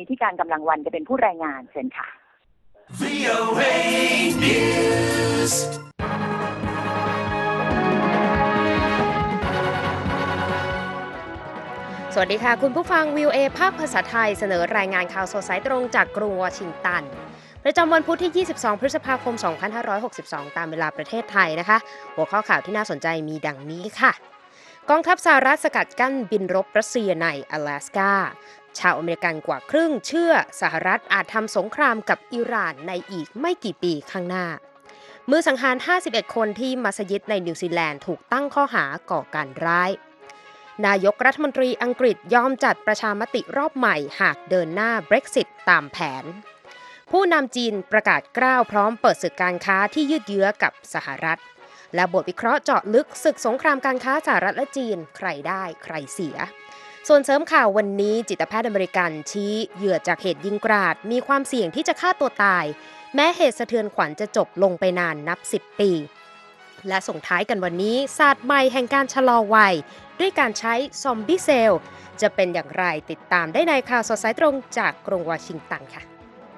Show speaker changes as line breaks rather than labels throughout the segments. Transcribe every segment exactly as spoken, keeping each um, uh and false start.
ณีที่การกำลังวันจะเป็นผู้รายงานเชิญค่ะ วี โอ เอ News
สวัสดีค่ะคุณผู้ฟัง วี โอ เอ ภาคภาษาไทยเสนอรายงานข่าวสดสายตรงจากกรุงวอชิงตันประจำวันพุธที่ยี่สิบสองพฤษภาคมสองพันห้าร้อยหกสิบสองตามเวลาประเทศไทยนะคะหัวข้อข่าวที่น่าสนใจมีดังนี้ค่ะกองทัพสหรัฐสกัดกั้นบินรบรัสเซียใน阿拉斯กาชาวอเมริกันกว่าครึ่งเชื่อสหรัฐอาจทำสงครามกับอิหร่านในอีกไม่กี่ปีข้างหน้ามือสังหารห้าสิบเอ็ดคนที่มัสยิดในนิวซีแลนด์ถูกตั้งข้อหาก่อการร้ายนายกรัฐมนตรีอังกฤษยอมจัดประชามติรอบใหม่หากเดินหน้า Brexit ตามแผนผู้นำจีนประกาศกล้าวพร้อมเปิดศึกการค้าที่ยืดเยื้อกับสหรัฐและบทวิเคราะห์เจาะลึกศึกสงครามการค้าสหรัฐและจีนใครได้ใครเสียส่วนเสริมข่าววันนี้จิตแพทย์อเมริกันชี้เหยื่อจากเหตุยิงกราดมีความเสี่ยงที่จะฆ่าตัวตายแม้เหตุสะเทือนขวัญจะจบลงไปนานนับสิบปีและส่งท้ายกันวันนี้ศาสตร์ใหม่แห่งการชะลอวัยด้วยการใช้ซอมบี้เซลล์จะเป็นอย่างไรติดตามได้ในข่าวสดสายตรงจากกรุงวอชิงตันค่ะ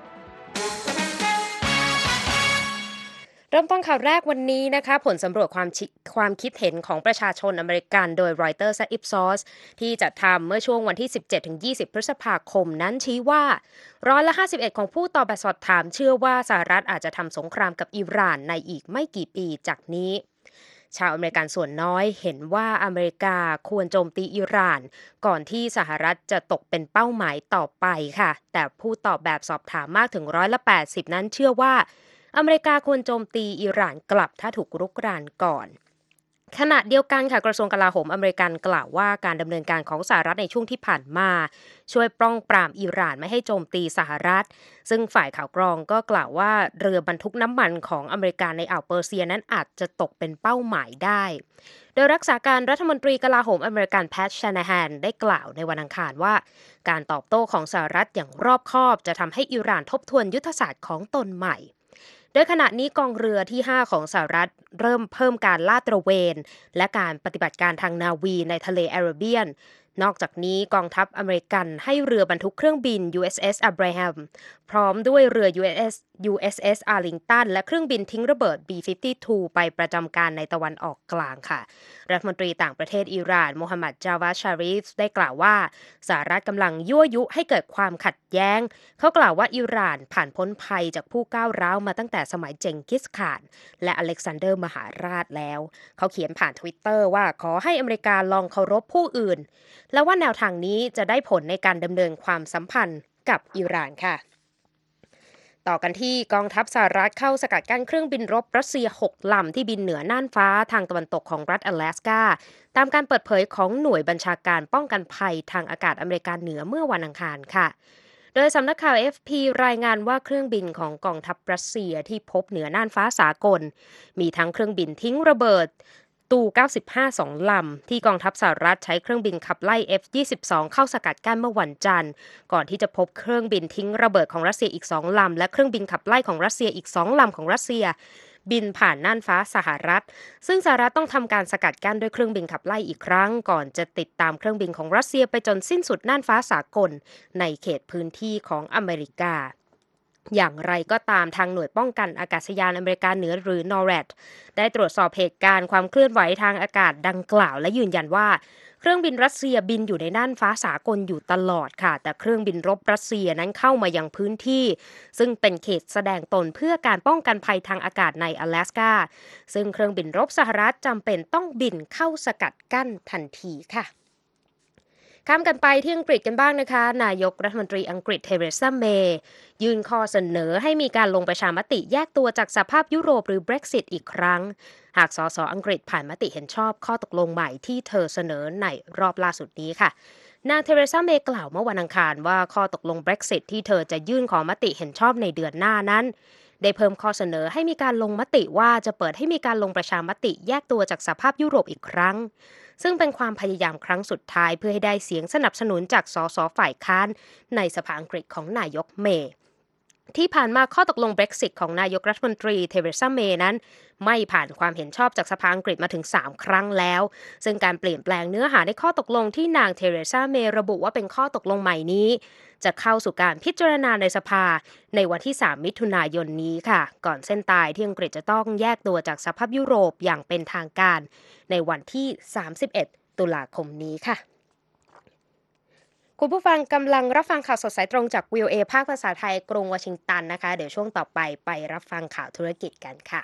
เริ่มต้นข่าวแรกวันนี้นะคะผลสำรวจความความคิดเห็นของประชาชนอเมริกันโดย Reuters และ Ipsos ที่จัดทำเมื่อช่วงวันที่ สิบเจ็ดถึงยี่สิบ พฤษภาคมนั้นชี้ว่าร้อยละห้าสิบเอ็ดของผู้ตอบแบบสอบถามเชื่อว่าสหรัฐอาจจะทำสงครามกับอิหร่านในอีกไม่กี่ปีจากนี้ชาวอเมริกันส่วนน้อยเห็นว่าอเมริกาควรโจมตีอิหร่านก่อนที่สหรัฐจะตกเป็นเป้าหมายต่อไปค่ะแต่ผู้ตอบแบบสอบถามมากถึงร้อยละแปดสิบนั้นเชื่อว่าอเมริกาควรโจมตีอิหร่านกลับถ้าถูกรุกรานก่อนขณะเดียวกันค่ะกระทรวงกลาโหมอเมริกันกล่าวว่าการดำเนินการของสหรัฐในช่วงที่ผ่านมาช่วยป้องปรามอิหร่านไม่ให้โจมตีสหรัฐซึ่งฝ่ายข่าวกรองก็กล่าวว่าเรือบรรทุกน้ำมันของอเมริกาในอ่าวเปอร์เซียนั้นอาจจะตกเป็นเป้าหมายได้โดยรักษาการรัฐมนตรีกลาโหมอเมริกันแพทชานาแฮนได้กล่าวในวันอังคารว่าการตอบโต้ของสหรัฐอย่างรอบคอบจะทำให้อิหร่านทบทวนยุทธศาสตร์ของตนใหม่โดยขณะนี้กองเรือที่ห้าของสหรัฐเริ่มเพิ่มการลาดตระเวนและการปฏิบัติการทางนาวีในทะเลแคริบเบียนนอกจากนี้กองทัพอเมริกันให้เรือบรรทุกเครื่องบิน ยู เอส เอส Abraham พร้อมด้วยเรือ ยู เอส เอส ยู เอส เอส Arlington และเครื่องบินทิ้งระเบิด บี ห้าสิบสอง ไปประจำการในตะวันออกกลางค่ะรัฐมนตรีต่างประเทศอิหร่านโมฮัมหมัดจาวาดชารีฟได้กล่าวว่าสหรัฐกำลังยั่วยุให้เกิดความขัดแย้งเขากล่าวว่าอิหร่านผ่านพ้นภัยจากผู้ก้าวร้าวมาตั้งแต่สมัยเจงกิสข่านและอเล็กซานเดอร์มหาราชแล้วเขาเขียนผ่าน Twitter ว่าขอให้อเมริกาลองเคารพผู้อื่นและว่าแนวทางนี้จะได้ผลในการดำเนินความสัมพันธ์กับอิหร่านค่ะต่อกันที่กองทัพสหรัฐเข้าสกัดกั้นเครื่องบินรบรัสเซียหกลำที่บินเหนือน่านฟ้าทางตะวันตกของรัฐ阿拉斯กาตามการเปิดเผยของหน่วยบัญชาการป้องกันภัยทางอากาศอเมริกาเหนือเมื่อวันอังคารค่ะโดยสำนักข่าว เอฟ พี รายงานว่าเครื่องบินของกองทัพรัสเซียที่พบเหนือน่านฟ้าสากลมีทั้งเครื่องบินทิ้งระเบิดตูเก้าสิบห้า สองลำที่กองทัพสหรัฐใช้เครื่องบินขับไล่ เอฟ ยี่สิบสอง เข้าสกัดกั้นเมื่อวันจันทร์ก่อนที่จะพบเครื่องบินทิ้งระเบิดของรัสเซียอีกสองลำและเครื่องบินขับไล่ของรัสเซียอีกสองลำของรัสเซียบินผ่านน่านฟ้าสหรัฐซึ่งสหรัฐต้องทำการสกัดกั้นด้วยเครื่องบินขับไล่อีกครั้งก่อนจะติดตามเครื่องบินของรัสเซียไปจนสิ้นสุดน่านฟ้าสากลในเขตพื้นที่ของอเมริกาอย่างไรก็ตามทางหน่วยป้องกันอากาศยานอเมริกาเหนือหรือ นอร์แรด ได้ตรวจสอบเหตุการณ์ความเคลื่อนไหวทางอากาศดังกล่าวและยืนยันว่าเครื่องบินรัสเซียบินอยู่ในน่านฟ้าสากลอยู่ตลอดค่ะแต่เครื่องบินรบรัสเซียนั้นเข้ามายังพื้นที่ซึ่งเป็นเขตแสดงตนเพื่อการป้องกันภัยทางอากาศใน阿拉斯กาซึ่งเครื่องบินรบสหรัฐจำเป็นต้องบินเข้าสกัดกั้นทันทีค่ะข้ามกันไปที่อังกฤษกันบ้างนะคะนายกรัฐมนตรีอังกฤษเทเรซาเมย์ยื่นข้อเสนอให้มีการลงประชามติแยกตัวจากสหภาพยุโรปหรือ Brexit อีกครั้งหากสสอังกฤษผ่านมติเห็นชอบข้อตกลงใหม่ที่เธอเสนอในรอบล่าสุดนี้ค่ะนางเทเรซาเมย์กล่าวเมื่อวันอังคารว่าข้อตกลง Brexit ที่เธอจะยื่นขอมติเห็นชอบในเดือนหน้านั้นได้เพิ่มข้อเสนอให้มีการลงมติว่าจะเปิดให้มีการลงประชามติแยกตัวจากสหภาพยุโรปอีกครั้งซึ่งเป็นความพยายามครั้งสุดท้ายเพื่อให้ได้เสียงสนับสนุนจากสสฝ่ายค้านในสภาอังกฤษของนายกเมย์ที่ผ่านมาข้อตกลง Brexit ของนายกรัฐมนตรีเทเรซาเมย์นั้นไม่ผ่านความเห็นชอบจากสภาอังกฤษมาถึงสามครั้งแล้วซึ่งการเปลี่ยนแปลงเนื้อหาในข้อตกลงที่นางเทเรซาเมย์ระบุว่าเป็นข้อตกลงใหม่นี้จะเข้าสู่การพิจารณาในสภาในวันที่สามมิถุนายนนี้ค่ะก่อนเส้นตายที่อังกฤษจะต้องแยกตัวจากสหภาพยุโรปอย่างเป็นทางการในวันที่สามสิบเอ็ดตุลาคมนี้ค่ะคุณผู้ฟังกำลังรับฟังข่าวสดสายตรงจาก วี โอ เอ ภาคภาษาไทยกรุงวอชิงตันนะคะเดี๋ยวช่วงต่อไปไปรับฟังข่าวธุรกิจกันค่ะ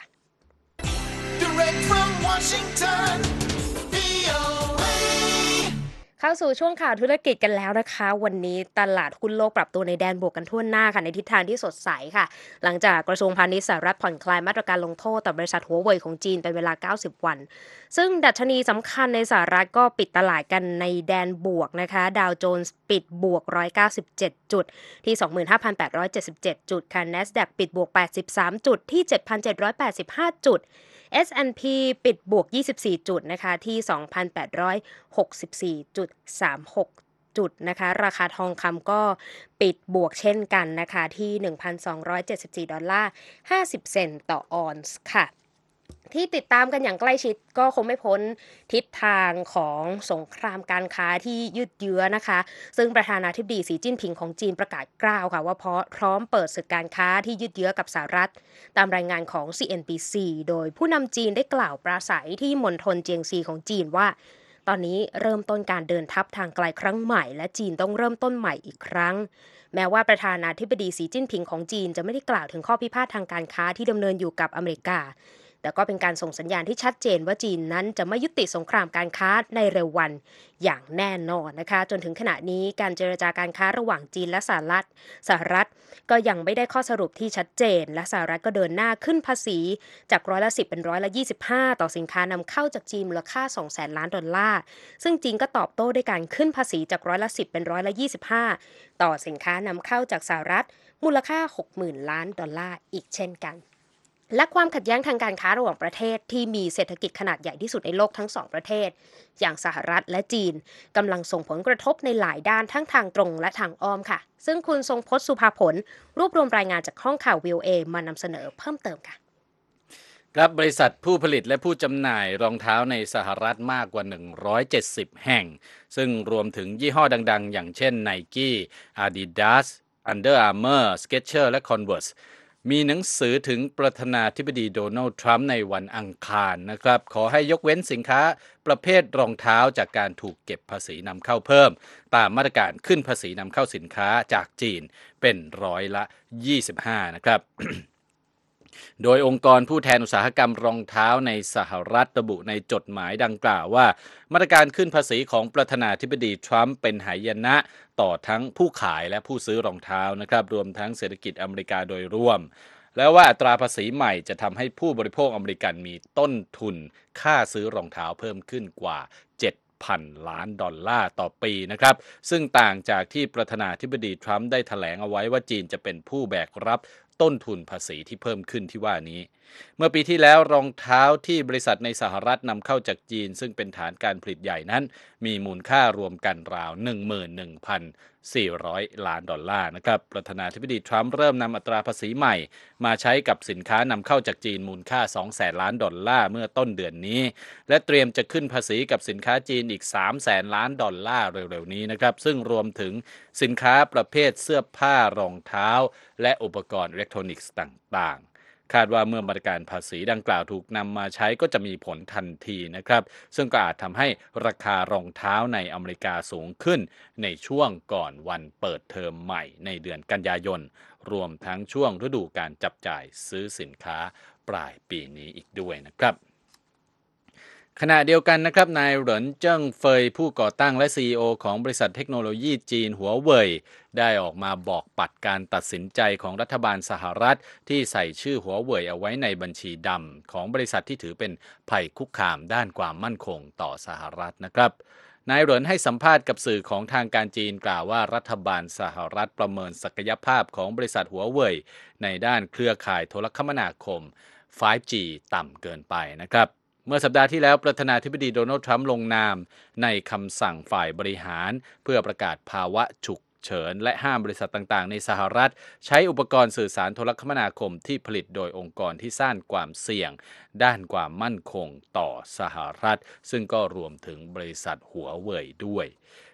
Direct from Washington วี โอ เอ เข้าสู่ช่วงข่าวธุรกิจกันแล้วนะคะวันนี้ตลาดหุ้นโลกปรับตัวในแดนบวกกันทั่วหน้าค่ะในทิศทางที่สดใสค่ะหลังจากกระทรวงพาณิชย์สหรัฐผ่อนคลายมาตรการลงโทษต่อบริษัทหัวเว่ยของจีนเป็นเวลาเก้าสิบวันซึ่งดัชนีสำคัญในสหรัฐก็ปิดตลาดกันในแดนบวกนะคะดาวโจนส์ปิดบวกหนึ่งร้อยเก้าสิบเจ็ดจุดที่ สองหมื่นห้าพันแปดร้อยเจ็ดสิบเจ็ด จุดค่ะ NASDAQ ปิดบวกแปดสิบสามจุดที่ เจ็ดพันเจ็ดร้อยแปดสิบห้า จุดเอส แอนด์ พี ปิดบวกยี่สิบสี่จุดนะคะที่ สองพันแปดร้อยหกสิบสี่จุดสามหก จุดนะคะราคาทองคำก็ปิดบวกเช่นกันนะคะที่ หนึ่งพันสองร้อยเจ็ดสิบสี่ดอลลาร์ห้าสิบเซนต์ต่อออนซ์ค่ะที่ติดตามกันอย่างใกล้ชิดก็คงไม่พ้นทิศทางของสงครามการค้าที่ยืดเยื้อนะคะซึ่งประธานาธิบดีสีจิ้นผิงของจีนประกาศกล้าวค่ะว่าพร้อมเปิดศึกการค้าที่ยืดเยื้อกับสหรัฐตามรายงานของ ซี เอ็น บี ซี โดยผู้นำจีนได้กล่าวปราศัยที่มณฑลเจียงซีของจีนว่าตอนนี้เริ่มต้นการเดินทัพทางไกลครั้งใหม่และจีนต้องเริ่มต้นใหม่อีกครั้งแม้ว่าประธานาธิบดีสีจิ้นผิงของจีนจะไม่ได้กล่าวถึงข้อพิพาททางการค้าที่ดำเนินอยู่กับอเมริกาแต่ก็เป็นการส่งสัญญาณที่ชัดเจนว่าจีนนั้นจะไม่ยุติสงครามการค้าในเร็ววันอย่างแน่นอนนะคะจนถึงขณะนี้การเจรจาการค้าระหว่างจีนและสหรัฐสหรัฐก็ยังไม่ได้ข้อสรุปที่ชัดเจนและสหรัฐก็เดินหน้าขึ้นภาษีจากร้อยละสิบเป็นร้อยละยี่สิบห้าต่อสินค้านำเข้าจากจีนมูลค่า สองแสนล้านดอลลาร์ซึ่งจีนก็ตอบโต้ด้วยการขึ้นภาษีจากร้อยละสิบเป็นร้อยละยี่สิบห้าต่อสินค้านำเข้าจากสหรัฐมูลค่า หกหมื่นล้านดอลลาร์อีกเช่นกันและความขัดแย้งทางการค้าระหว่างประเทศที่มีเศรษฐกิจขนาดใหญ่ที่สุดในโลกทั้งสองประเทศอย่างสหรัฐและจีนกำลังส่งผลกระทบในหลายด้านทั้งทางตรงและทางอ้อมค่ะซึ่งคุณทรงพจน์สุภาผลรวบรวมรายงานจากห้องข่าว วี โอ เอ มานำเสนอเพิ่มเติมค่ะ
ครับบริษัทผู้ผลิตและผู้จำหน่ายรองเท้าในสหรัฐมากกว่าหนึ่งร้อยเจ็ดสิบแห่งซึ่งรวมถึงยี่ห้อดังๆอย่างเช่น Nike, Adidas, Under Armour, Skechers และ Converseมีหนังสือถึงประธานาธิบดีโดนัลด์ทรัมป์ในวันอังคารนะครับขอให้ยกเว้นสินค้าประเภทรองเท้าจากการถูกเก็บภาษีนำเข้าเพิ่มตามมาตรการขึ้นภาษีนำเข้าสินค้าจากจีนเป็นร้อยละยี่สิบห้านะครับ โดยองค์กรผู้แทนอุตสาหกรรมรองเท้าในสหรัฐระบุในจดหมายดังกล่าวว่ามาตรการขึ้นภาษีของประธานาธิบดีทรัมป์เป็นหายนะต่อทั้งผู้ขายและผู้ซื้อรองเท้านะครับรวมทั้งเศรษฐกิจอเมริกาโดยรวมแล้วว่าอัตราภาษีใหม่จะทำให้ผู้บริโภคอเมริกันมีต้นทุนค่าซื้อรองเท้าเพิ่มขึ้นกว่าเจ็ดพันล้านดอลลาร์ต่อปีนะครับซึ่งต่างจากที่ประธานาธิบดีทรัมป์ได้แถลงเอาไว้ว่าจีนจะเป็นผู้แบกรับต้นทุนภาษีที่เพิ่มขึ้นที่ว่านี้เมื่อปีที่แล้วรองเท้าที่บริษัทในสหรัฐนำเข้าจากจีนซึ่งเป็นฐานการผลิตใหญ่นั้นมีมูลค่ารวมกันราว หนึ่งหมื่นหนึ่งพันสี่ร้อย ล้านดอลลาร์นะครับประธานาธิบดีทรัมป์เริ่มนำอัตราภาษีใหม่มาใช้กับสินค้านำเข้าจากจีนมูลค่า สองแสน ล้านดอลลาร์เมื่อต้นเดือนนี้และเตรียมจะขึ้นภาษีกับสินค้าจีนอีก สามแสน ล้านดอลลาร์เร็วๆนี้นะครับซึ่งรวมถึงสินค้าประเภทเสื้อผ้ารองเท้าและอุปกรณ์อิเล็กทรอนิกส์ต่างๆคาดว่าเมื่อมาตรการภาษีดังกล่าวถูกนำมาใช้ก็จะมีผลทันทีนะครับซึ่งก็อาจทำให้ราคารองเท้าในอเมริกาสูงขึ้นในช่วงก่อนวันเปิดเทอมใหม่ในเดือนกันยายนรวมทั้งช่วงฤดูการจับจ่ายซื้อสินค้าปลายปีนี้อีกด้วยนะครับขณะเดียวกันนะครับนายเหรินเจิ้งเฟยผู้ก่อตั้งและ ซี อี โอ ของบริษัทเทคโนโลยีจีนหัวเว่ยได้ออกมาบอกปัดการตัดสินใจของรัฐบาลสหรัฐที่ใส่ชื่อหัวเว่ยเอาไว้ในบัญชีดำของบริษัทที่ถือเป็นภัยคุกคามด้านความมั่นคงต่อสหรัฐนะครับนายเหรินให้สัมภาษณ์กับสื่อของทางการจีนกล่าวว่ารัฐบาลสหรัฐประเมินศักยภาพของบริษัทหัวเว่ยในด้านเครือข่ายโทรคมนาคม ไฟว์ จี ต่ำเกินไปนะครับเมื่อสัปดาห์ที่แล้วประธานาธิบดีโดนัลด์ทรัมป์ลงนามในคำสั่งฝ่ายบริหารเพื่อประกาศภาวะฉุกเฉินและห้ามบริษัทต่างๆในสหรัฐใช้อุปกรณ์สื่อสารโทรคมนาคมที่ผลิตโดยองค์กรที่สร้างความเสี่ยงด้านความมั่นคงต่อสหรัฐซึ่งก็รวมถึงบริษัทหัวเว่ยด้วย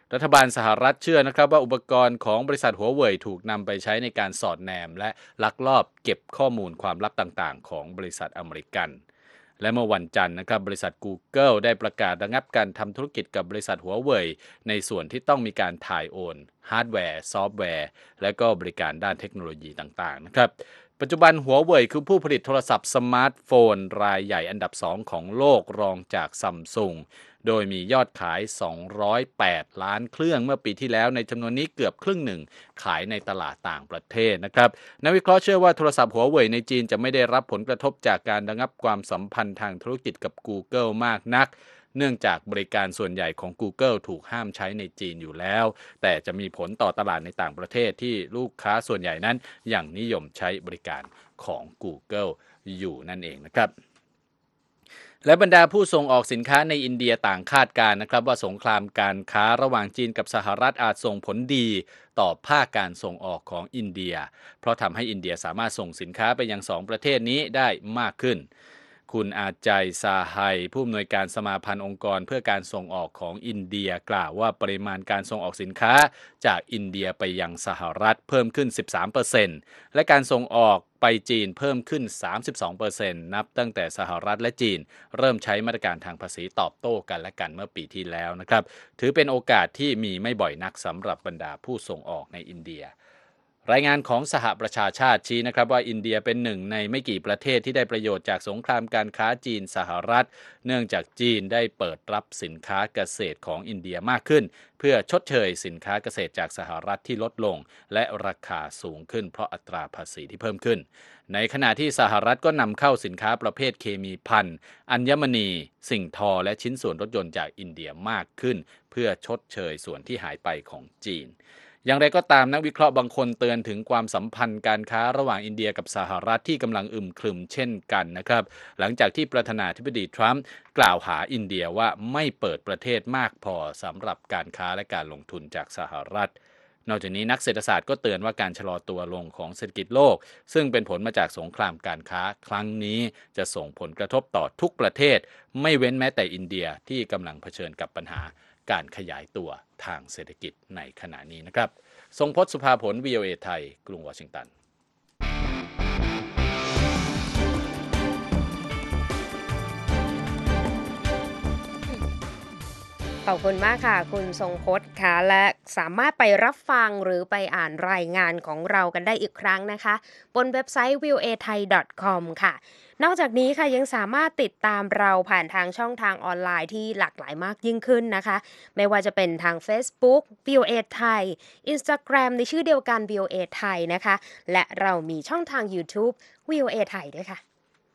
รัฐบาลสหรัฐเชื่อนะครับว่าอุปกรณ์ของบริษัทหัวเว่ยถูกนำไปใช้ในการสอดแนมและลักลอบเก็บข้อมูลความลับต่างๆของบริษัทอเมริกันและเมื่อวันจันทร์นะครับบริษัท Google ได้ประกาศระงับการทำธุรกิจกับบริษัทหัวเว่ยในส่วนที่ต้องมีการถ่ายโอนฮาร์ดแวร์ซอฟต์แวร์และก็บริการด้านเทคโนโลยีต่างๆนะครับปัจจุบันหัวเว่ยคือผู้ผลิตโทรศัพท์สมาร์ทโฟนรายใหญ่อันดับสองของโลกรองจากซัมซุงโดยมียอดขายสองร้อยแปดล้านเครื่องเมื่อปีที่แล้วในจำนวนนี้เกือบครึ่งหนึ่งขายในตลาดต่างประเทศนะครับนักวิเคราะห์เชื่อว่าโทรศัพท์หัวเว่ยในจีนจะไม่ได้รับผลกระทบจากการระงับความสัมพันธ์ทางธุรกิจกับ Google มากนักเนื่องจากบริการส่วนใหญ่ของ Google ถูกห้ามใช้ในจีนอยู่แล้วแต่จะมีผลต่อตลาดในต่างประเทศที่ลูกค้าส่วนใหญ่นั้นยังนิยมใช้บริการของ Google อยู่นั่นเองนะครับและบรรดาผู้ส่งออกสินค้าในอินเดียต่างคาดการณ์นะครับว่าสงครามการค้าระหว่างจีนกับสหรัฐอาจส่งผลดีต่อภาคการส่งออกของอินเดียเพราะทำให้อินเดียสามารถส่งสินค้าไปยังสองประเทศนี้ได้มากขึ้นคุณอาจัยซาไฮผู้อำนวยการสมาพันธ์องค์กรเพื่อการส่งออกของอินเดียกล่าวว่าปริมาณการส่งออกสินค้าจากอินเดียไปยังสหรัฐเพิ่มขึ้น สิบสามเปอร์เซ็นต์ และการส่งออกไปจีนเพิ่มขึ้น สามสิบสองเปอร์เซ็นต์ นับตั้งแต่สหรัฐและจีนเริ่มใช้มาตรการทางภาษีตอบโต้กันและกันเมื่อปีที่แล้วนะครับถือเป็นโอกาสที่มีไม่บ่อยนักสำหรับบรรดาผู้ส่งออกในอินเดียรายงานของสหประชาชาติชี้นะครับว่าอินเดียเป็นหนึ่งในไม่กี่ประเทศที่ได้ประโยชน์จากสงครามการค้าจีนสหรัฐเนื่องจากจีนได้เปิดรับสินค้าเกษตรของอินเดียมากขึ้นเพื่อชดเชยสินค้าเกษตรจากสหรัฐที่ลดลงและราคาสูงขึ้นเพราะอัตราภาษีที่เพิ่มขึ้นในขณะที่สหรัฐก็นำเข้าสินค้าประเภทเคมีภัณฑ์อัญมณีสิ่งทอและชิ้นส่วนรถยนต์จากอินเดียมากขึ้นเพื่อชดเชยส่วนที่หายไปของจีนอย่างไรก็ตามนักวิเคราะห์บางคนเตือนถึงความสัมพันธ์การค้าระหว่างอินเดียกับสหรัฐที่กำลังอึมครึมเช่นกันนะครับหลังจากที่ประธานาธิบดีทรัมป์กล่าวหาอินเดียว่าไม่เปิดประเทศมากพอสำหรับการค้าและการลงทุนจากสหรัฐนอกจากนี้นักเศรษฐศาสตร์ก็เตือนว่าการชะลอตัวลงของเศรษฐกิจโลกซึ่งเป็นผลมาจากสงครามการค้าครั้งนี้จะส่งผลกระทบต่อทุกประเทศไม่เว้นแม้แต่อินเดียที่กำลังเผชิญกับปัญหาการขยายตัวทางเศรษฐกิจในขณะนี้นะครับทรงพจน์สุภาผล วี โอ เอ ไทยกรุงวอชิงตัน
ขอบคุณมากค่ะคุณทรงพจน์ค่ะและสามารถไปรับฟังหรือไปอ่านรายงานของเรากันได้อีกครั้งนะคะบนเว็บไซต์ วี โอ เอ ไทย ดอท คอม ค่ะนอกจากนี้ค่ะยังสามารถติดตามเราผ่านทางช่องทางออนไลน์ที่หลากหลายมากยิ่งขึ้นนะคะไม่ว่าจะเป็นทาง Facebook วี โอ เอ ไทย Instagram ในชื่อเดียวกัน วี โอ เอ ไทยนะคะและเรามีช่องทาง YouTube วี โอ เอ ไทยด้วยค่ะ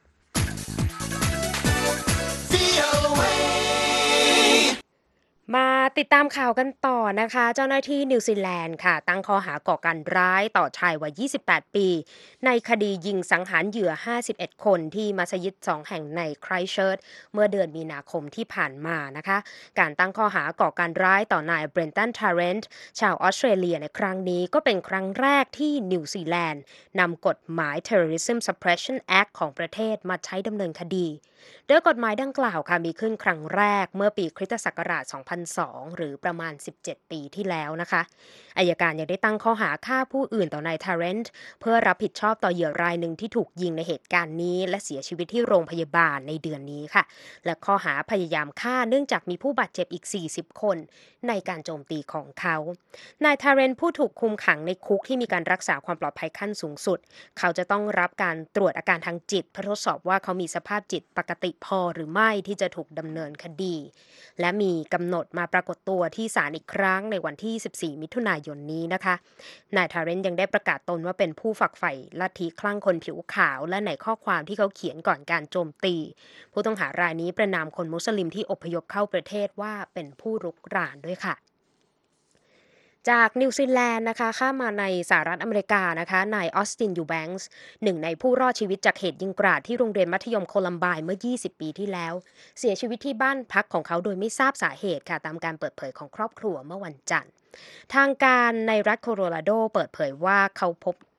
มาติดตามข่าวกันต่อนะคะเจ้าหน้าที่นิวซีแลนด์ค่ะตั้งข้อหาก่อการร้ายต่อชายวัยยี่สิบแปดปีในคดียิงสังหารเหยื่อห้าสิบเอ็ดคนที่มัสยิดสองแห่งในไครสต์เชิร์ชเมื่อเดือนมีนาคมที่ผ่านมานะคะการตั้งข้อหาก่อการร้ายต่อนายเบรนตัน ทาร์เรนต์ชาวออสเตรเลียในครั้งนี้ก็เป็นครั้งแรกที่นิวซีแลนด์นำกฎหมาย Terrorism Suppression Act ของประเทศมาใช้ดำเนินคดีโดยกฎหมายดังกล่าวค่ะมีขึ้นครั้งแรกเมื่อปีคริสตศักราชสองพันสองหรือประมาณสิบเจ็ดปีที่แล้วนะคะอัยการยังได้ตั้งข้อหาฆ่าผู้อื่นต่อนายทาร์เรนต์เพื่อรับผิดชอบต่อเหยื่อรายหนึ่งที่ถูกยิงในเหตุการณ์นี้และเสียชีวิตที่โรงพยาบาลในเดือนนี้ค่ะและข้อหาพยายามฆ่าเนื่องจากมีผู้บาดเจ็บอีกสี่สิบคนในการโจมตีของเขานายทาร์เรนต์ผู้ถูกคุมขังในคุกที่มีการรักษาความปลอดภัยขั้นสูงสุดเขาจะต้องรับการตรวจอาการทางจิตเพื่อทดสอบว่าเขามีสภาพจิตปกติพอหรือไม่ที่จะถูกดำเนินคดีและมีกำหนดมาปรากฏตัวที่ศาลอีกครั้งในวันที่สิบสี่มิถุนายนนี้นะคะนายทาร์เรนต์ยังได้ประกาศตนว่าเป็นผู้ฝักใฝ่ลัทธิคลั่งคนผิวขาวและในข้อความที่เขาเขียนก่อนการโจมตีผู้ต้องหารายนี้ประณามคนมุสลิมที่อพยพเข้าประเทศว่าเป็นผู้รุกรานด้วยค่ะจากนิวซีแลนด์นะคะข้ามมาในสหรัฐอเมริกานะคะนายออสติน ยูแบงส์หนึ่งในผู้รอดชีวิตจากเหตุยิงกราดที่โรงเรียนมัธยมโคลัมไบน์เมื่อยี่สิบปีที่แล้วเสียชีวิตที่บ้านพักของเขาโดยไม่ทราบสาเหตุค่ะตามการเปิดเผยของครอบครัวเมื่อวันจันทร์ทางการในรัฐโคโลราโดเปิดเผยว่าเขาพบ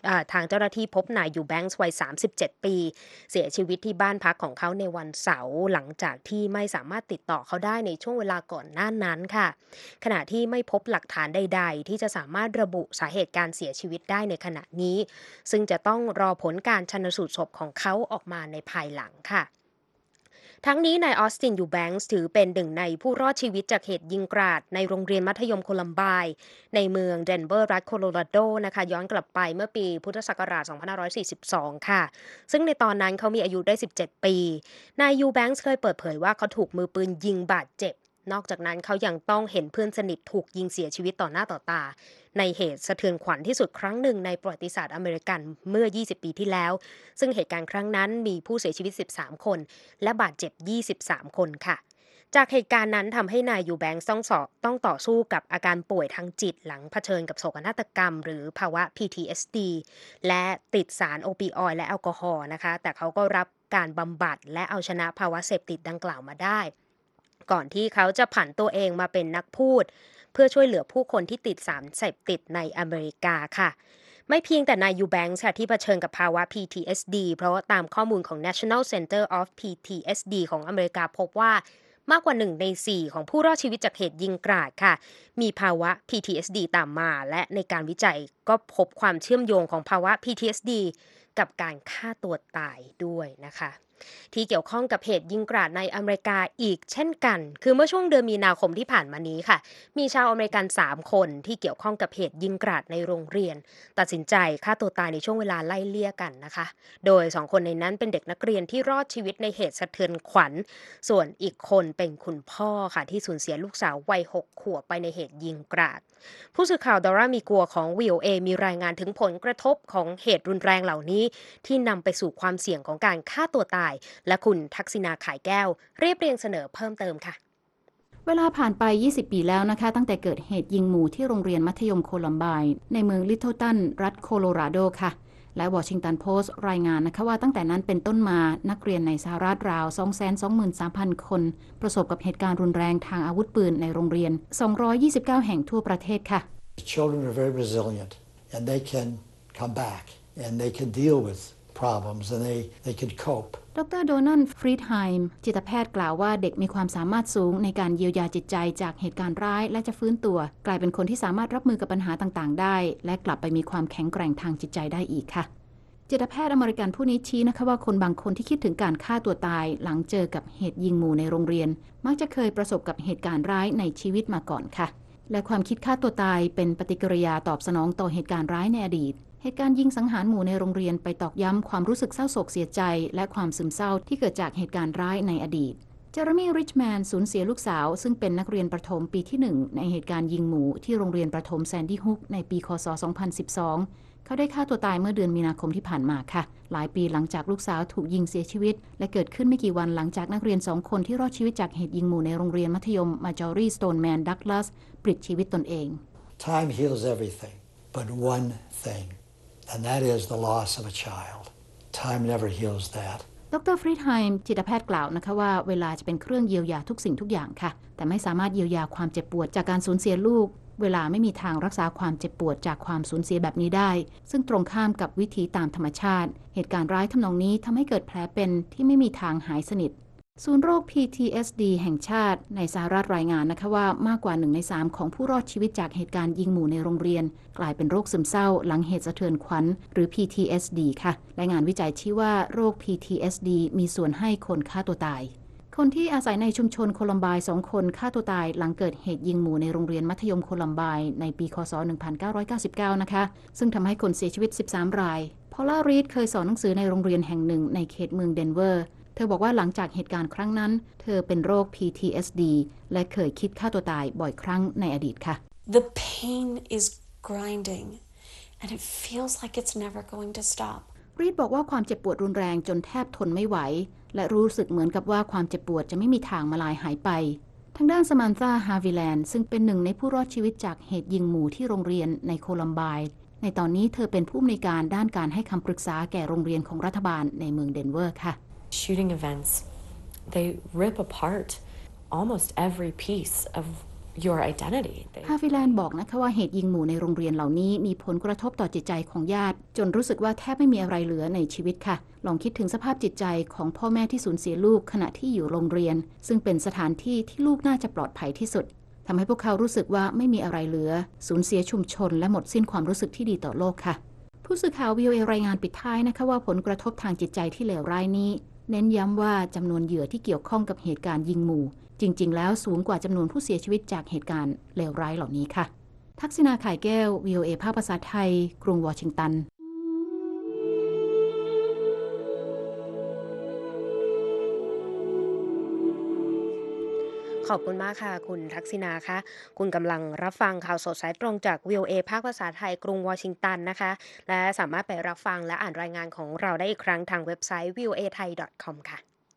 ทางเจ้าหน้าที่พบนายยูแบงค์วัยสามสิบเจ็ดปีเสียชีวิตที่บ้านพักของเขาในวันเสาร์หลังจากที่ไม่สามารถติดต่อเขาได้ในช่วงเวลาก่อนหน้านั้นค่ะขณะที่ไม่พบหลักฐานใดๆที่จะสามารถระบุสาเหตุการเสียชีวิตได้ในขณะนี้ซึ่งจะต้องรอผลการชันสูตรศพของเขาออกมาในภายหลังค่ะทั้งนี้นายออสตินยูแบงค์ถือเป็นหนึ่งในผู้รอดชีวิตจากเหตุยิงกราดในโรงเรียนมัธยมโคลัมไบน์ในเมืองเดนเวอร์รัฐโคโลราโดนะคะย้อนกลับไปเมื่อปีพุทธศักราชสองพันห้าร้อยสี่สิบสองค่ะซึ่งในตอนนั้นเขามีอายุได้สิบเจ็ดปีนายยูแบงค์เคยเปิดเผยว่าเขาถูกมือปืนยิงบาดเจ็บนอกจากนั้นเขายังต้องเห็นเพื่อนสนิทถูกยิงเสียชีวิตต่อหน้าต่อตาในเหตุสะเทือนขวัญที่สุดครั้งหนึ่งในประวัติศาสตร์อเมริกันเมื่อยี่สิบปีที่แล้วซึ่งเหตุการณ์ครั้งนั้นมีผู้เสียชีวิตสิบสามคนและบาดเจ็บยี่สิบสามคนค่ะจากเหตุการณ์นั้นทำให้นายยูแบงค์ต้องสอบต้องต่อสู้กับอาการป่วยทางจิตหลังเผชิญกับโศกนาฏกรรมหรือภาวะ พี ที เอส ดี และติดสารโอปิออยด์และแอลกอฮอล์นะคะแต่เขาก็รับการบำบัดและเอาชนะภาวะเสพติดดังกล่าวมาได้ก่อนที่เขาจะผันตัวเองมาเป็นนักพูดเพื่อช่วยเหลือผู้คนที่ติดสารเสพติดในอเมริกาค่ะไม่เพียงแต่นายยูแบงค์ค่ะที่เผชิญกับภาวะ พี ที เอส ดี เพราะว่าตามข้อมูลของ National Center of พี ที เอส ดี ของอเมริกาพบว่ามากกว่าหนึ่งในสี่ของผู้รอดชีวิตจากเหตุยิงกราดค่ะมีภาวะ พี ที เอส ดี ตามมาและในการวิจัยก็พบความเชื่อมโยงของภาวะ พี ที เอส ดี กับการฆ่าตัวตายด้วยนะคะที่เกี่ยวข้องกับเหตุยิงกราดในอเมริกาอีกเช่นกันคือเมื่อช่วงเดือนมีนาคมที่ผ่านมานี้ค่ะมีชาวอเมริกันสามคนที่เกี่ยวข้องกับเหตุยิงกราดในโรงเรียนตัดสินใจฆ่าตัวตายในช่วงเวลาไล่เลี่ยกันนะคะโดยสองคนในนั้นเป็นเด็กนักเรียนที่รอดชีวิตในเหตุสะเทือนขวัญส่วนอีกคนเป็นคุณพ่อค่ะที่สูญเสียลูกสาววัยหกขวบไปในเหตุยิงกราดผู้สื่อข่าวดอร่ามีกัวของ วี โอ เอ มีรายงานถึงผลกระทบของเหตุรุนแรงเหล่านี้ที่นำไปสู่ความเสี่ยงของการฆ่าตัวตายและคุณทักษิณา ข่ายแก้วเรียบเรียงเสนอเพิ่มเติมค่ะ
เวลาผ่านไปยี่สิบปีแล้วนะคะตั้งแต่เกิดเหตุยิงหมู่ที่โรงเรียนมัธยมโคลัมไบน์ในเมืองลิตเทิลตันรัฐโคโลราโดค่ะและวอชิงตันโพสต์รายงานนะคะว่าตั้งแต่นั้นเป็นต้นมานักเรียนในสหรัฐราว สองแสนสองหมื่นสามพัน คนประสบกับเหตุการณ์รุนแรงทางอาวุธปืนในโรงเรียนสองร้อยยี่สิบเก้าแห่งทั่วประเทศค่ะ
Children are very resilient and they can come back and they can deal with problems and they they can cope
ดร. โดนัลด์ ฟรีดไฮม์จิตแพทย์กล่าวว่าเด็กมีความสามารถสูงในการเยียวยาจิตใจจากเหตุการณ์ร้ายและจะฟื้นตัวกลายเป็นคนที่สามารถรับมือกับปัญหาต่างๆได้และกลับไปมีความแข็งแกร่งทางจิตใจได้อีกค่ะจิตแพทย์อเมริกันผู้นี้ชี้นะคะว่าคนบางคนที่คิดถึงการฆ่าตัวตายหลังเจอกับเหตุยิงหมู่ในโรงเรียนมักจะเคยประสบกับเหตุการณ์ร้ายในชีวิตมาก่อนค่ะและความคิดฆ่าตัวตายเป็นปฏิกิริยาตอบสนองต่อเหตุการณ์ร้ายในอดีตเหตุการณ์ยิงสังหารหมู่ในโรงเรียนไปตอกย้ำความรู้สึกเศร้าโศกเสียใจและความซึมเศร้าที่เกิดจากเหตุการณ์ร้ายในอดีตเจอร์มี่ ริชแมนสูญเสียลูกสาวซึ่งเป็นนักเรียนประถมปีที่หนึ่งในเหตุการณ์ยิงหมู่ที่โรงเรียนประถมแซนดี้ฮุกในปีค.ศ. สองพันสิบสองเขาได้ฆ่าตัวตายเมื่อเดือนมีนาคมที่ผ่านมาค่ะหลายปีหลังจากลูกสาวถูกยิงเสียชีวิตและเกิดขึ้นไม่กี่วันหลังจากนักเรียนสองคนที่รอดชีวิตจากเหตุยิงหมู่ในโรงเรียนมัธยมมาจอรีสโตนแมนดักลัสปลิดชีวิตตนเอง
Time heals everything but one thing and that is the loss of a child time never heals that
ดร. ฟรีดไฮม์จิตแพทย์กล่าวนะคะว่าเวลาจะเป็นเครื่องเยียวยาทุกสิ่งทุกอย่างค่ะแต่ไม่สามารถเยียวยาความเจ็บปวดจากการสูญเสียลูกเวลาไม่มีทางรักษาความเจ็บปวดจากความสูญเสียแบบนี้ได้ซึ่งตรงข้ามกับวิถีตามธรรมชาติเหตุการณ์ร้ายทำนองนี้ทำให้เกิดแผลเป็นที่ไม่มีทางหายสนิทศูนย์โรค พี ที เอส ดี แห่งชาติในสหรัฐรายงานนะคะว่ามากกว่าหนึ่งในสามของผู้รอดชีวิตจากเหตุการณ์ยิงหมู่ในโรงเรียนกลายเป็นโรคซึมเศร้าหลังเหตุสะเทือนขวัญหรือ พี ที เอส ดี ค่ะและงานวิจัยชี้ว่าโรค พี ที เอส ดี มีส่วนให้คนฆ่าตัวตายคนที่อาศัยในชุมชนโคลัมไบน์สองคนฆ่าตัวตายหลังเกิดเหตุยิงหมู่ในโรงเรียนมัธยมโคลัมไบน์ในปีค.ศ. หนึ่งพันเก้าร้อยเก้าสิบเก้านะคะซึ่งทำให้คนเสียชีวิตสิบสามรายพอลล่า รีดเคยสอนหนังสือในโรงเรียนแห่งหนึ่งในเขตเมืองเดนเวอร์เธอบอกว่าหลังจากเหตุการณ์ครั้งนั้นเธอเป็นโรค พี ที เอส ดี และเคยคิดฆ่าตัวตายบ่อยครั้งในอดีตค่ะ
The pain is grinding and it feels like it's never going to stop
รีดบอกว่าความเจ็บปวดรุนแรงจนแทบทนไม่ไหวและรู้สึกเหมือนกับว่าความเจ็บปวดจะไม่มีทางมาลายหายไปทางด้านสมานธา ฮาร์วิแลนด์ซึ่งเป็นหนึ่งในผู้รอดชีวิตจากเหตุยิงหมู่ที่โรงเรียนในโคลัมไบน์ในตอนนี้เธอเป็นผู้อำนวยการด้านการให้คำปรึกษาแก่โรงเรียนของรัฐบาลในเมืองเดนเวอร์ค่ะ
Shooting events, they rip apart almost every piece of your identity.
ฮาฟิแลนด์บอกนะคะว่าเหตุยิงหมู่ในโรงเรียนเหล่านี้มีผลกระทบต่อจิตใจของญาติจนรู้สึกว่าแทบไม่มีอะไรเหลือในชีวิตค่ะลองคิดถึงสภาพจิตใจของพ่อแม่ที่สูญเสียลูกขณะที่อยู่โรงเรียนซึ่งเป็นสถานที่ที่ลูกน่าจะปลอดภัยที่สุดทำให้พวกเขารู้สึกว่าไม่มีอะไรเหลือสูญเสียชุมชนและหมดสิ้นความรู้สึกที่ดีต่อโลกค่ะผู้สื่อข่าว วี โอ เอ รายงานปิดท้ายนะคะว่าผลกระทบทางจิตใจที่เลวร้ายนี้เน้นย้ำว่าจำนวนเหยื่อที่เกี่ยวข้องกับเหตุการณ์ยิงหมู่จริงๆแล้วสูงกว่าจำนวนผู้เสียชีวิตจากเหตุการณ์เลวร้ายเหล่านี้ค่ะทักษิณา ข่ายแก้ว วี โอ เอ ภาคภาษาไทยกรุงวอชิงตัน
ขอบคุณมากค่ะคุณทักษิณาคะคุณกำลังรับฟังข่าวสดสายตรงจาก วี โอ เอ ภาคภาษาไทยกรุงวอชิงตันนะคะและสามารถไปรับฟังและอ่านรายงานของเราได้อีกครั้งทางเว็บไซต์ วี โอ เอ ไทย ดอท คอม ค่ะ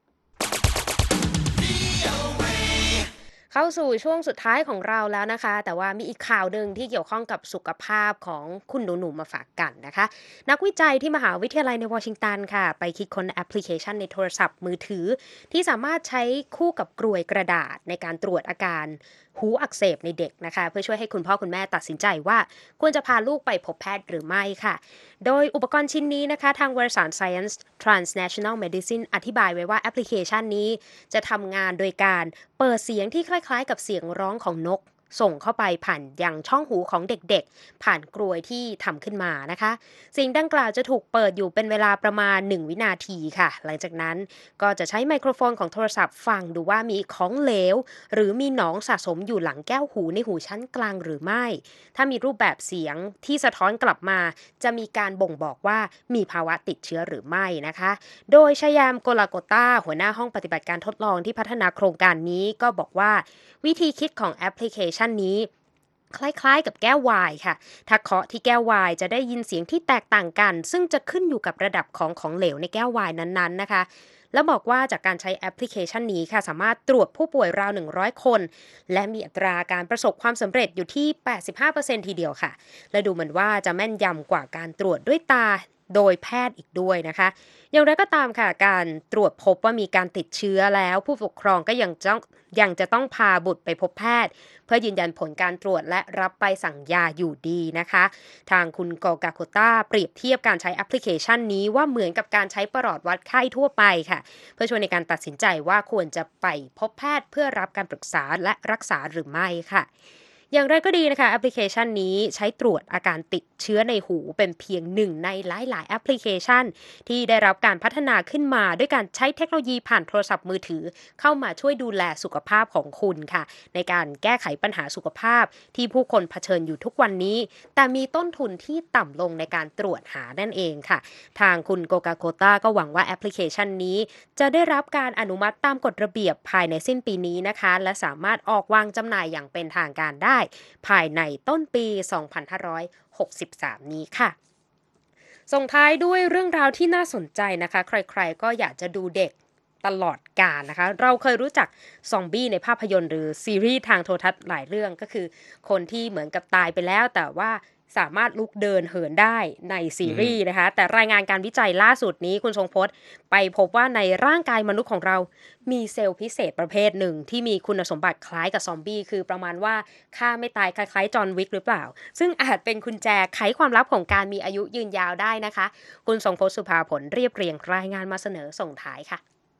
เข้าสู่ช่วงสุดท้ายของเราแล้วนะคะแต่ว่ามีอีกข่าวหนึ่งที่เกี่ยวข้องกับสุขภาพของคุณหนูๆมาฝากกันนะคะนักวิจัยที่มหาวิทยาลัยในวอชิงตันค่ะไปคิดค้นแอปพลิเคชันในโทรศัพท์มือถือที่สามารถใช้คู่กับกรวยกระดาษในการตรวจอาการหูอักเสบในเด็กนะคะเพื่อช่วยให้คุณพ่อคุณแม่ตัดสินใจว่าควรจะพาลูกไปพบแพทย์หรือไม่ค่ะโดยอุปกรณ์ชิ้นนี้นะคะทางวารสาร Science Translational Medicine อธิบายไว้ว่าแอปพลิเคชันนี้จะทำงานโดยการเปิดเสียงที่คล้ายๆกับเสียงร้องของนกส่งเข้าไปผ่านยังช่องหูของเด็กๆผ่านกรวยที่ทำขึ้นมานะคะสิ่งดังกล่าวจะถูกเปิดอยู่เป็นเวลาประมาณหนึ่งวินาทีค่ะหลังจากนั้นก็จะใช้ไมโครโฟนของโทรศัพท์ฟังดูว่ามีของเหลวหรือมีหนองสะสมอยู่หลังแก้วหูในหูชั้นกลางหรือไม่ถ้ามีรูปแบบเสียงที่สะท้อนกลับมาจะมีการบ่งบอกว่ามีภาวะติดเชื้อหรือไม่นะคะโดยชยามโกลาโกต้าหัวหน้าห้องปฏิบัติการทดลองที่พัฒนาโครงการนี้ก็บอกว่าวิธีคิดของแอปพลิเคชันนี้คล้ายๆกับแก้วไวน์ค่ะถ้าเคาะที่แก้วไวน์จะได้ยินเสียงที่แตกต่างกันซึ่งจะขึ้นอยู่กับระดับของของเหลวในแก้วไวน์นั้นๆนะคะแล้วบอกว่าจากการใช้แอปพลิเคชันนี้ค่ะสามารถตรวจผู้ป่วยราวหนึ่งร้อยคนและมีอัตราการประสบความสำเร็จอยู่ที่ แปดสิบห้าเปอร์เซ็นต์ ทีเดียวค่ะและดูเหมือนว่าจะแม่นยำกว่าการตรวจด้วยตาโดยแพทย์อีกด้วยนะคะอย่างไรก็ตามค่ะการตรวจพบว่ามีการติดเชื้อแล้วผู้ปกครองก็ยังต้องยังจะต้องพาบุตรไปพบแพทย์เพื่อยืนยันผลการตรวจและรับไปสั่งยาอยู่ดีนะคะทางคุณโกกาโคต้าเปรียบเทียบการใช้แอปพลิเคชันนี้ว่าเหมือนกับการใช้ประหลอดวัดไข้ทั่วไปค่ะเพื่อช่วยในการตัดสินใจว่าควรจะไปพบแพทย์เพื่อรับการปรึกษาและรักษาหรือไม่ค่ะอย่างไรก็ดีนะคะแอปพลิเคชันนี้ใช้ตรวจอาการติดเชื้อในหูเป็นเพียงหนึ่งในหลายๆแอปพลิเคชันที่ได้รับการพัฒนาขึ้นมาด้วยการใช้เทคโนโลยีผ่านโทรศัพท์มือถือเข้ามาช่วยดูแลสุขภาพของคุณค่ะในการแก้ไขปัญหาสุขภาพที่ผู้คนเผชิญอยู่ทุกวันนี้แต่มีต้นทุนที่ต่ำลงในการตรวจหานั่นเองค่ะทางคุณโกกาโคต้าก็หวังว่าแอปพลิเคชันนี้จะได้รับการอนุมัติตามกฎระเบียบภายในสิ้นปีนี้นะคะและสามารถออกวางจำหน่ายอย่างเป็นทางการได้ภายในต้นปี สองพันห้าร้อยหกสิบสาม นี้ค่ะส่งท้ายด้วยเรื่องราวที่น่าสนใจนะคะใครๆก็อยากจะดูเด็กตลอดกาลนะคะเราเคยรู้จักซอมบี้ในภาพยนตร์หรือซีรีส์ทางโทรทัศน์หลายเรื่องก็คือคนที่เหมือนกับตายไปแล้วแต่ว่าสามารถลุกเดินเหินได้ในซีรีส์นะคะแต่รายงานการวิจัยล่าสุดนี้คุณทรงพจน์ไปพบว่าในร่างกายมนุษย์ของเรามีเซลล์พิเศษประเภทหนึ่งที่มีคุณสมบัติคล้ายกับซอมบี้คือประมาณว่าฆ่าไม่ตายคล้ายๆจอห์นวิกหรือเปล่าซึ่งอาจเป็นกุญแจไขความลับของการมีอายุยืนยาวได้นะคะคุณทรงพจน์สุภาผลเรียบเรียงรายงานมาเสนอส่งท้ายค่ะ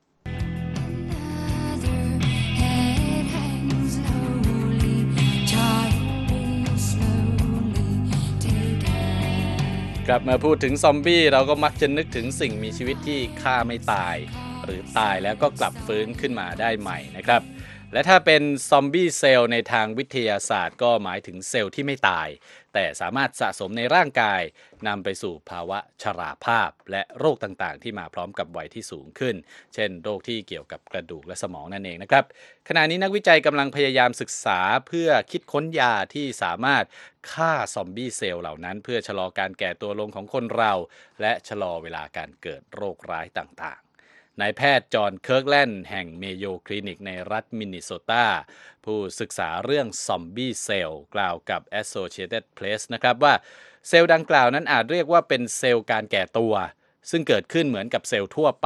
กลับมาพูดถึงซอมบี้เราก็มักจะนึกถึงสิ่งมีชีวิตที่ฆ่าไม่ตายหรือตายแล้วก็กลับฟื้นขึ้นมาได้ใหม่นะครับและถ้าเป็นซอมบี้เซลล์ในทางวิทยาศาสตร์ก็หมายถึงเซลล์ที่ไม่ตายแต่สามารถสะสมในร่างกายนำไปสู่ภาวะชราภาพและโรคต่างๆที่มาพร้อมกับวัยที่สูงขึ้นเช่นโรคที่เกี่ยวกับกระดูกและสมองนั่นเองนะครับขณะนี้นักวิจัยกำลังพยายามศึกษาเพื่อคิดค้นยาที่สามารถฆ่าซอมบี้เซลล์เหล่านั้นเพื่อชะลอการแก่ตัวลงของคนเราและชะลอเวลาการเกิดโรคร้ายต่างๆนายแพทย์จอห์นเคิร์กแลนด์แห่งเมโยคลินิกในรัฐมินนิโซตาผู้ศึกษาเรื่องซอมบี้เซลล์กล่าวกับ Associated Press นะครับว่าเซลล์ดังกล่าวนั้นอาจเรียกว่าเป็นเซลล์การแก่ตัวซึ่งเกิดขึ้นเหมือนกับเซลล์ทั่วไป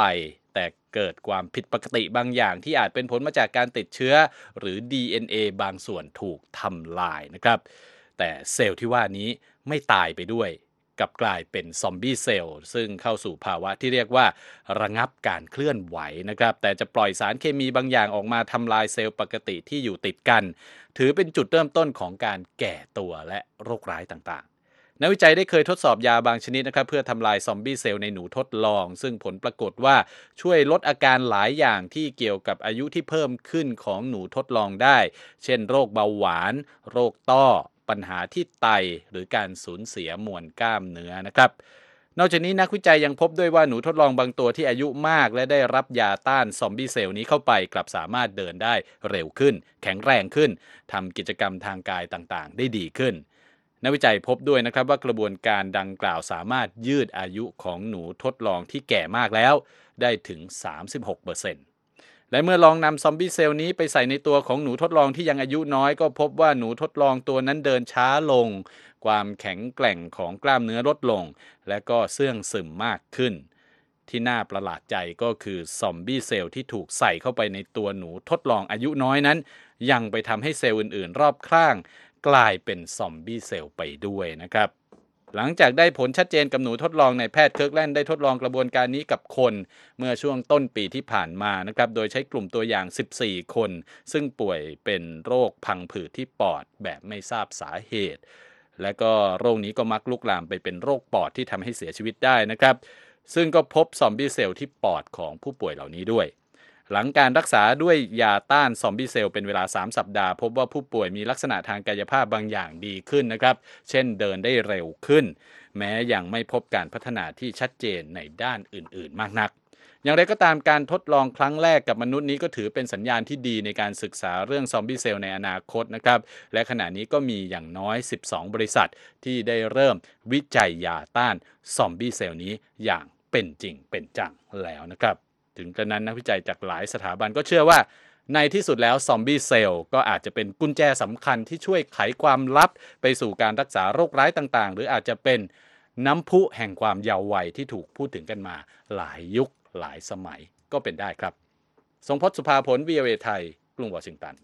แต่เกิดความผิดปกติบางอย่างที่อาจเป็นผลมาจากการติดเชื้อหรือ ดี เอ็น เอ บางส่วนถูกทำลายนะครับแต่เซลล์ที่ว่านี้ไม่ตายไปด้วยกลับกลายเป็นซอมบี้เซลล์ซึ่งเข้าสู่ภาวะที่เรียกว่าระงับการเคลื่อนไหวนะครับแต่จะปล่อยสารเคมีบางอย่างออกมาทำลายเซลล์ปกติที่อยู่ติดกันถือเป็นจุดเริ่มต้นของการแก่ตัวและโรคร้ายต่างๆนักวิจัยได้เคยทดสอบยาบางชนิดนะครับเพื่อทำลายซอมบี้เซลล์ในหนูทดลองซึ่งผลปรากฏว่าช่วยลดอาการหลายอย่างที่เกี่ยวกับอายุที่เพิ่มขึ้นของหนูทดลองได้เช่นโรคเบาหวานโรคต้อปัญหาที่ไตหรือการสูญเสียมวลกล้ามเนื้อนะครับนอกจากนี้นักวิจัยยังพบด้วยว่าหนูทดลองบางตัวที่อายุมากและได้รับยาต้านซอมบี้เซลล์นี้เข้าไปกลับสามารถเดินได้เร็วขึ้นแข็งแรงขึ้นทำกิจกรรมทางกายต่างๆได้ดีขึ้นนักวิจัยพบด้วยนะครับว่ากระบวนการดังกล่าวสามารถยืดอายุของหนูทดลองที่แก่มากแล้วได้ถึง สามสิบหกเปอร์เซ็นต์ และเมื่อลองนำซอมบี้เซลล์นี้ไปใส่ในตัวของหนูทดลองที่ยังอายุน้อยก็พบว่าหนูทดลองตัวนั้นเดินช้าลงความแข็งแกร่งของกล้ามเนื้อลดลงและก็เสื่องซึมมากขึ้นที่น่าประหลาดใจก็คือซอมบี้เซลล์ที่ถูกใส่เข้าไปในตัวหนูทดลองอายุน้อยนั้นยังไปทำให้เซลล์อื่นๆรอบข้างกลายเป็นซอมบี้เซลล์ไปด้วยนะครับหลังจากได้ผลชัดเจนกับหนูทดลองในแพทย์เคิร์กแลนด์ได้ทดลองกระบวนการนี้กับคนเมื่อช่วงต้นปีที่ผ่านมานะครับโดยใช้กลุ่มตัวอย่างสิบสี่คนซึ่งป่วยเป็นโรคพังผืดที่ปอดแบบไม่ทราบสาเหตุและก็โรคนี้ก็มักลุกลามไปเป็นโรคปอดที่ทำให้เสียชีวิตได้นะครับซึ่งก็พบซอมบี้เซลล์ที่ปอดของผู้ป่วยเหล่านี้ด้วยหลังการรักษาด้วยยาต้านซอมบี้เซลล์เป็นเวลาสามสัปดาห์พบว่าผู้ป่วยมีลักษณะทางกายภาพบางอย่างดีขึ้นนะครับเช่นเดินได้เร็วขึ้นแม้ยังไม่พบการพัฒนาที่ชัดเจนในด้านอื่นๆมากนักอย่างไรก็ตามการทดลองครั้งแรกกับมนุษย์นี้ก็ถือเป็นสัญญาณที่ดีในการศึกษาเรื่องซอมบี้เซลล์ในอนาคตนะครับและขณะนี้ก็มีอย่างน้อยสิบสองบริษัทที่ได้เริ่มวิจัยยาต้านซอมบี้เซลล์นี้อย่างเป็นจริงเป็นจังแล้วนะครับถึงกระนั้นนักวิจัยจากหลายสถาบันก็เชื่อว่าในที่สุดแล้วซอมบี้เซลล์ก็อาจจะเป็นกุญแจสำคัญที่ช่วยไขความลับไปสู่การรักษาโรคร้ายต่างๆหรืออาจจะเป็นน้ำพุแห่งความเยาว์วัยที่ถูกพูดถึงกันมาหลายยุคหลายสมัยก็เป็นได้ครับทรงพจน์สุภาผล วี โอ เอ ไทยกรุงวอชิงตัน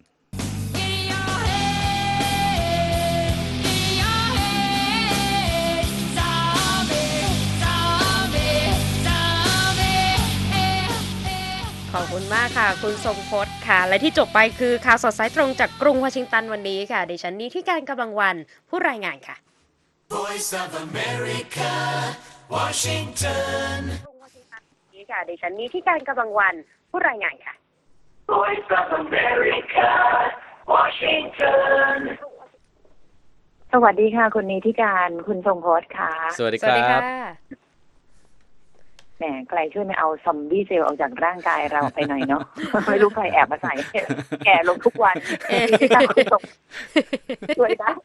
ขอบคุณมากค่ะคุณทรงพจน์ค่ะและที่จบไปคือข่าวสดสายตรงจากกรุงวอชิงตันวันนี้ค่ะดิฉันนี้ที่การกำลังวันผู้รายงานค่ะ
Voice of America Washington
นี้ค่ะดิฉันนี้ที่การกำลังวันผู้รายงานค่ะ
Voice of America Washington
สวัสดีค่ะคุณนิติการคุณทรงพจน์ค่ะ
สวัสดีครับ
แหมใครช่วยไม่เอาซอมบี้เซลล์ออกจากร่างกายเราไปหน่อยเนาะ ไม่รู้ใครแอบมาใส่แก่ลงทุกวันช่วยได้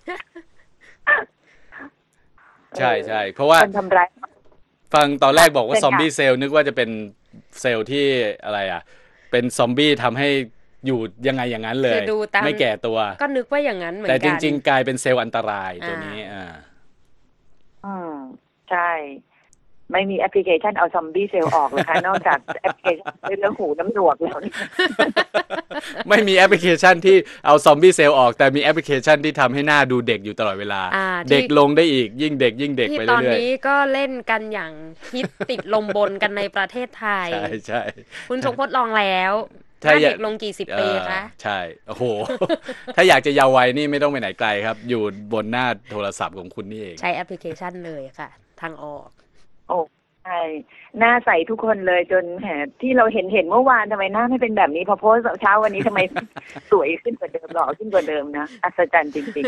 ใช่ใช่เพราะว่าฟังตอนแรกบอกว่าซอมบี้เซลล์นึกว่าจะเป็นเซลล์ที่อะไรอ่ะเป็นซอมบี้ทำให้อยู่ยังไงอย่างนั้นเลยไม่แก่ตัว
ก็นึกว่าอย่างนั้นเหมือน
กัน
แต่
จริงๆกลายเป็นเซลล์อันตรายตัวนี้อ่า
อืมใช่ไม่มีแอปพลิเคชันเอาซอมบี้เซลล์ออกเลยค่ะนอกจากแอปพลิเคชันเรื่องหูน้ำหนวกแล้วนี่
ไม่มีแอปพลิเคชันที่เอาซอมบี้เซลล์ออกแต่มีแอปพลิเคชันที่ทำให้หน้าดูเด็กอยู่ตลอดเวลาเด็กลงได้อีกยิ่งเด็กยิ่งเด็กไปเรื่อยๆที่ตอน
นี้ก็เล่นกันอย่างฮิตติดลมบนกันในประเทศไทย
ใช่ใช่
คุณทรงพจน์ลองแล้วถ้าเด็กลงกี่สิบปีคะ
ใช่โอ้โหถ้าอยากจะเยาว์วัยนี่ไม่ต้องไปไหนไกลครับอยู่บนหน้าโทรศัพท์ของคุณนี่เอง
ใช้แอปพลิเคชันเลยค่ะทางออก
โอ้ใช่หน้าใสทุกคนเลยจนแหมที่เราเห็นเห็นเมื่อวานทำไมหน้าไม่เป็นแบบนี้พอโพสเช้าวันนี้ทำไมสวยขึ้นกว่าเดิมหล่อขึ้นกว่าเดิมนะอัศจรรย์จริง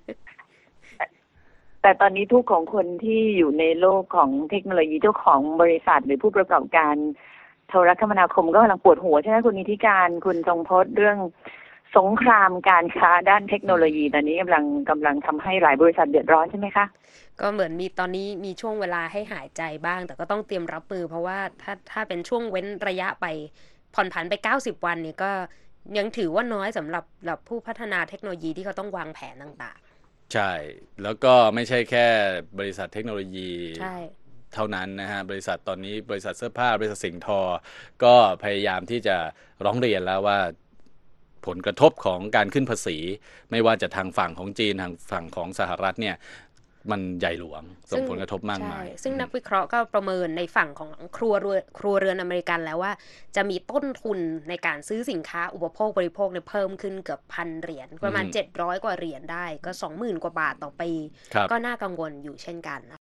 ๆแต่ตอนนี้ทุกของคนที่อยู่ในโลกของเทคโนโลยีเจ้าของบริษัทหรือผู้ประกอบการโทรคมนาคมก็กำลังปวดหัวใช่ไหมคุณนิติการคุณทรงพจน์เรื่องสงครามการค้าด้านเทคโนโลยีตอนนี้กำลังกำลังทำให้หลายบริษัทเดือดร้อนใช่ไหมคะ
ก็เหมือนมีตอนนี้มีช่วงเวลาให้หายใจบ้างแต่ก็ต้องเตรียมรับมือเพราะว่าถ้าถ้าเป็นช่วงเว้นระยะไปผ่อนผันไปเก้าสิบวันนี่ก็ยังถือว่าน้อยสำหรับแบบผู้พัฒนาเทคโนโลยีที่เขาต้องวางแผนต่าง
ๆใช่แล้วก็ไม่ใช่แค่บริษัทเทคโนโลยี
ใช่
เท่านั้นนะฮะบริษัทตอนนี้บริษัทเสื้อผ้าบริษัทสิงห์ทอก็พยายามที่จะร้องเรียนแล้วว่าผลกระทบของการขึ้นภาษีไม่ว่าจะทางฝั่งของจีนทางฝั่งของสหรัฐเนี่ยมันใหญ่หลวงส่งผลกระทบมากมาย
ซึ่งนักวิเคราะห์ก็ประเมินในฝั่งของครัวเรือนครัวเรือนอเมริกันแล้วว่าจะมีต้นทุนในการซื้อสินค้าอุปโภคบริโภคเนี่ยเพิ่มขึ้นเกือบพันเหรียญประมาณเจ็ดร้อยกว่าเหรียญได้ก็ สองหมื่น กว่าบาทต่อปีก็น่ากังวลอยู่เช่นกัน